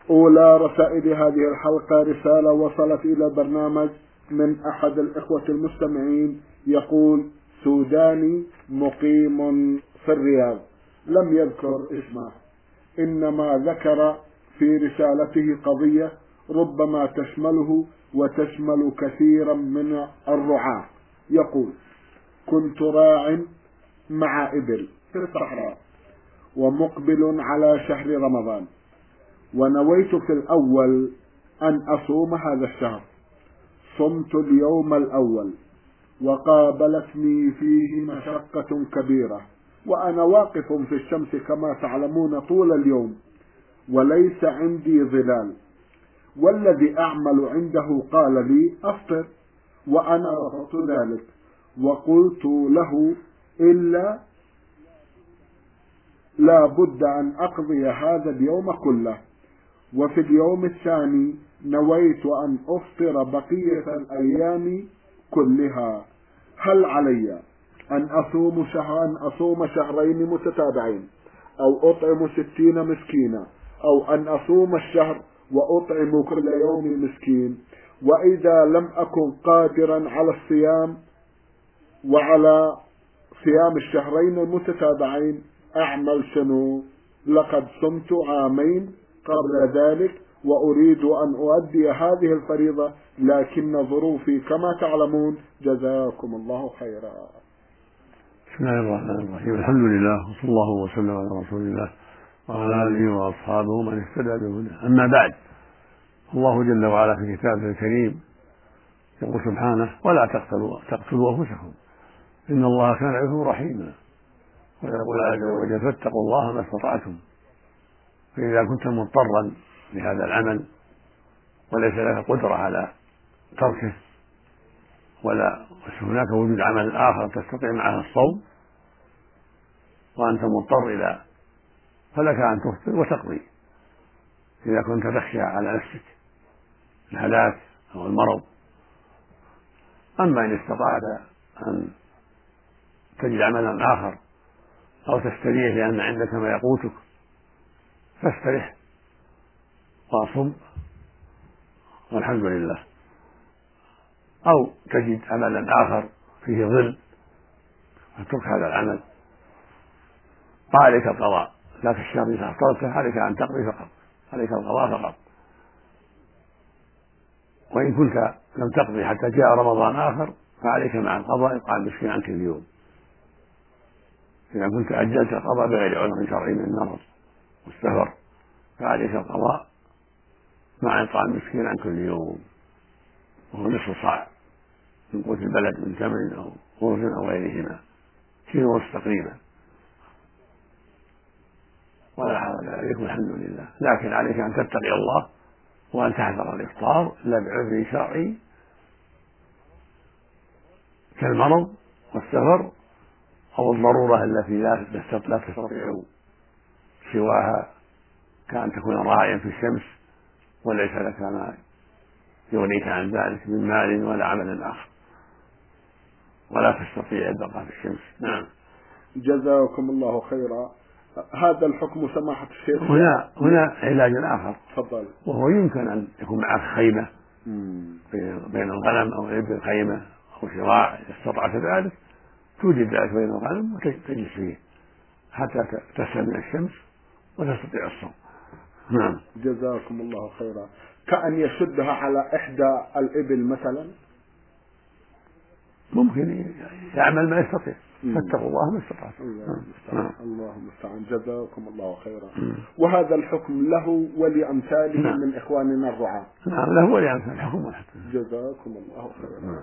أولى رسائل هذه الحلقة رسالة وصلت إلى البرنامج من أحد الإخوة المستمعين، يقول: سوداني مقيم في الرياض، لم يذكر اسمه، إنما ذكر في رسالته قضية ربما تشمله وتشمل كثيرا من الرعاة. يقول: كنت راع مع إبل في الصحراء ومقبل على شهر رمضان، ونويت في الأول أن أصوم هذا الشهر. صمت اليوم الأول وقابلتني فيه مشقة كبيرة، وأنا واقف في الشمس كما تعلمون طول اليوم، وليس عندي ظلال، والذي أعمل عنده قال لي: أفطر، وأنا رفضت ذلك وقلت له: إلا لا بد أن أقضي هذا اليوم كله. وفي اليوم الثاني نويت أن أفطر بقية الأيام كلها. هل علي أن أصوم شهرين متتابعين، أو أطعم 60 مسكينا، أو أن أصوم الشهر وأطعم كل يوم مسكين؟ وإذا لم أكن قادرا على الصيام وعلى صيام الشهرين المتتابعين أعمل شنو؟ لقد صمت عامين قبل ذلك وأريد أن أؤدي هذه الفريضة، لكن ظروفي كما تعلمون. جزاكم الله خيرا. بسم الله الرحمن الرحيم. الحمد لله، وصلى الله وسلم على رسول الله وعلى آله وأصحابه من اهتدى بهداه. أما بعد، الله جل وعلا في كتابه الكريم يقول سبحانه: ولا تقتلوا أنفسكم إن الله كان بكم رحيما. ويقول عز وجل: فاتقوا الله ما استطعتم. فإذا كنت مضطرا لهذا العمل وليس لك قدرة على تركه، ولا هناك وجود عمل آخر تستطيع معه الصوم، وأنت مضطر إلى، فلك أن تفطر وتقضي إذا كنت تخشى على نفسك الهلاك أو المرض. أما إن استطعت أن تجد عملا آخر أو تستريح لأن عندك ما يقوتك، فاسترح واصم والحمد لله. أو تجد عملا آخر فيه ظل فترك هذا العمل، فعليك القضاء، لا في الشهر إذا أفطرته عليك أن تقضي فقط، عليك القضاء فقط. وإن كنت لم تقضي حتى جاء رمضان آخر فعليك مع القضاء إطعام مسكين عن كل يوم. إذا كنت أجلت القضاء بغير عذر شرعي من المرض والسفر فعليك القضاء مع إطعام مسكين عن كل يوم، وهو نصف صاع من قوت البلد من تمر أو خبز أو غيرهما، كيلو ونصف تقريبا، ولا حول عليكم الحمد لله. لكن عليك أن تتقي الله وأن تحذر الإفطار إلا بعذر شرعي كالمرض والسفر أو الضرورة التي لا تستطيع سواها، كأن تكون راعيا في الشمس وليس لك ما يغنيك عن ذلك من مال ولا عمل آخر، ولا تستطيع البقاء في الشمس. نعم. جزاكم الله خيرا. هذا الحكم سماحة الشيخ. هنا علاج آخر، تفضل. وهو يمكن أن يكون معك خيمة بين الغنم أو الإبل، خيمة أو شراع إذا استطعت ذلك، توجد ذلك بين الغنم وتجلس فيه حتى تسلم من الشمس وتستطيع الصوم. نعم. جزاكم الله خيرا. كأن يشدها على إحدى الإبل مثلا، ممكن يعمل ما يستطيع. فاتقوا الله ما استطعتم. الله المستعان. جزاكم الله خيرا. وهذا الحكم له ولأمثاله من إخواننا الرعاة. نعم، له ولأمثاله الحكم واحد. جزاكم الله خيرا.